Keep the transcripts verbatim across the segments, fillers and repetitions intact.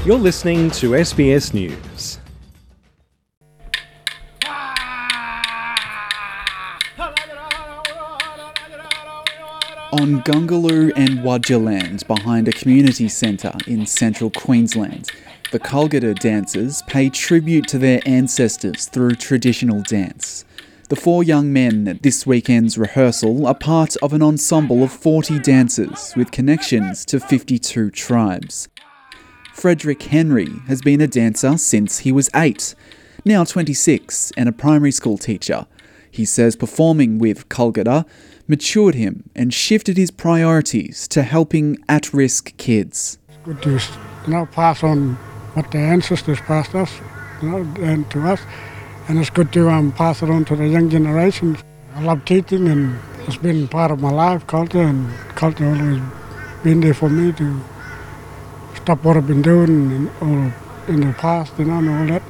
You're listening to S B S News. On Gungaloo and Wadja land behind a community centre in central Queensland, the Kolgata dancers pay tribute to their ancestors through traditional dance. The four young men at this weekend's rehearsal are part of an ensemble of forty dancers with connections to fifty-two tribes. Frederick Henry has been a dancer since he was eight, now twenty-six and a primary school teacher. He says performing with Kolgata matured him and shifted his priorities to helping at-risk kids. It's good to, you know, pass on what the ancestors passed us, you know, and to us, and it's good to um, pass it on to the young generations. I love teaching, and it's been part of my life, culture, and culture always been there for me to stop what I've been doing in, all, in the past, you know, and all that.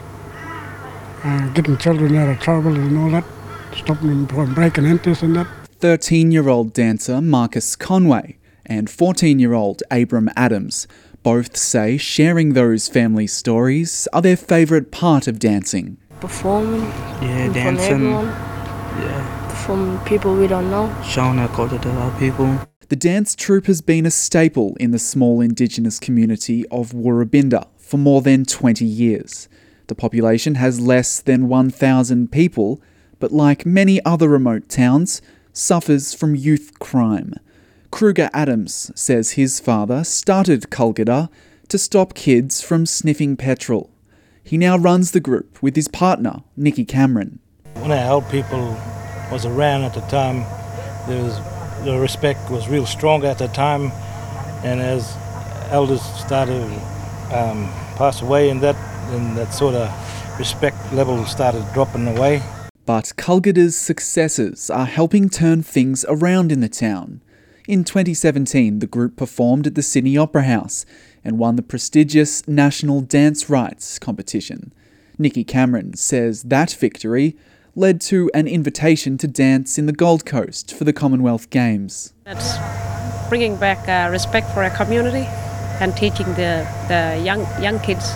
Uh, getting children out of trouble and all that, stopping them from breaking interest in that. thirteen-year-old dancer Marcus Conway and fourteen-year-old Abram Adams both say sharing those family stories are their favourite part of dancing. Performing, yeah, in dancing, front of everyone, yeah, from people we don't know. showing our culture to other people. The dance troupe has been a staple in the small Indigenous community of Woorabinda for more than twenty years. The population has less than one thousand people, but like many other remote towns, suffers from youth crime. Kruger Adams says his father started Kolgata to stop kids from sniffing petrol. He now runs the group with his partner, Nicky Cameron. When our old people was around at the time, there was the respect was real strong at the time, and as elders started um, pass away, and that and that sort of respect level started dropping away. But Kolgata's successes are helping turn things around in the town. In twenty seventeen, the group performed at the Sydney Opera House and won the prestigious National Dance Rights competition. Nicky Cameron says that victory led to an invitation to dance in the Gold Coast for the Commonwealth Games. It's bringing back uh, respect for our community and teaching the, the young young kids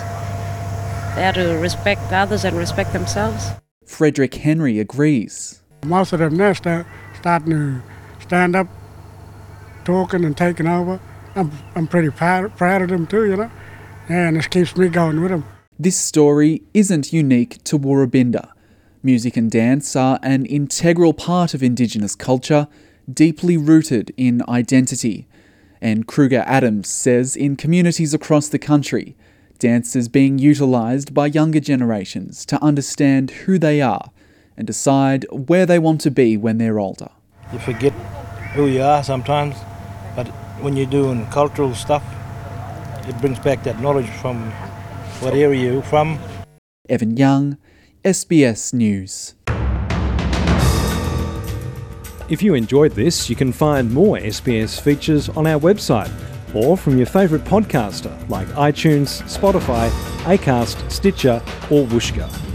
how to respect others and respect themselves. Frederick Henry agrees. Most of them now start starting to stand up, talking and taking over. I'm, I'm pretty proud, proud of them too, you know, and it keeps me going with them. This story isn't unique to Woorabinda. Music and dance are an integral part of Indigenous culture, deeply rooted in identity. And Kruger Adams says in communities across the country, dance is being utilised by younger generations to understand who they are and decide where they want to be when they're older. You forget who you are sometimes, but when you're doing cultural stuff, it brings back that knowledge from what area you're from. Evan Young, S B S News. If you enjoyed this, you can find more S B S features on our website or from your favourite podcaster like iTunes, Spotify, Acast, Stitcher or Whooshkaa.